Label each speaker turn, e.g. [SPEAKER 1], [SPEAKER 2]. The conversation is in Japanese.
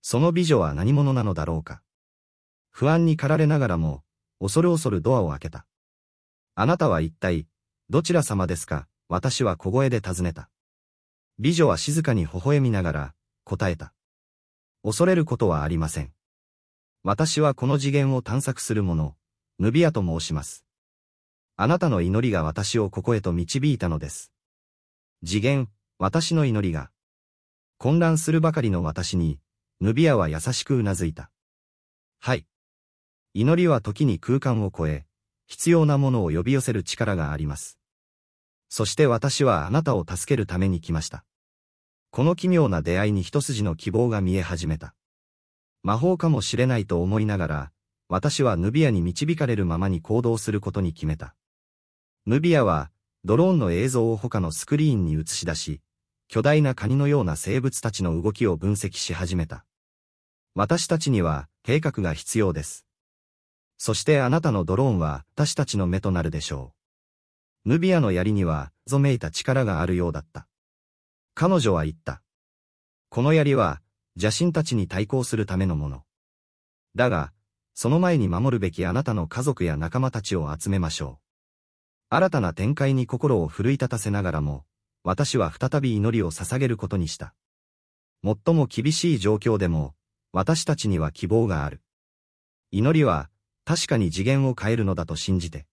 [SPEAKER 1] その美女は何者なのだろうか。不安に駆られながらも、恐る恐るドアを開けた。あなたは一体、どちら様ですか、私は小声で尋ねた。美女は静かに微笑みながら、答えた。恐れることはありません。私はこの次元を探索する者、ヌビアと申します。あなたの祈りが私をここへと導いたのです。次元、私の祈りが。混乱するばかりの私に、ヌビアは優しくうなずいた。はい。祈りは時に空間を超え、必要なものを呼び寄せる力があります。そして私はあなたを助けるために来ました。この奇妙な出会いに一筋の希望が見え始めた。魔法かもしれないと思いながら、私はヌビアに導かれるままに行動することに決めた。ヌビアは、ドローンの映像を他のスクリーンに映し出し、巨大なカニのような生物たちの動きを分析し始めた。私たちには、計画が必要です。そしてあなたのドローンは、私たちの目となるでしょう。ヌビアの槍には、ぞめいた力があるようだった。彼女は言った。この槍は、邪神たちに対抗するためのもの。だが、その前に守るべきあなたの家族や仲間たちを集めましょう。新たな展開に心を奮い立たせながらも、私は再び祈りを捧げることにした。最も厳しい状況でも、私たちには希望がある。祈りは、確かに次元を変えるのだと信じて。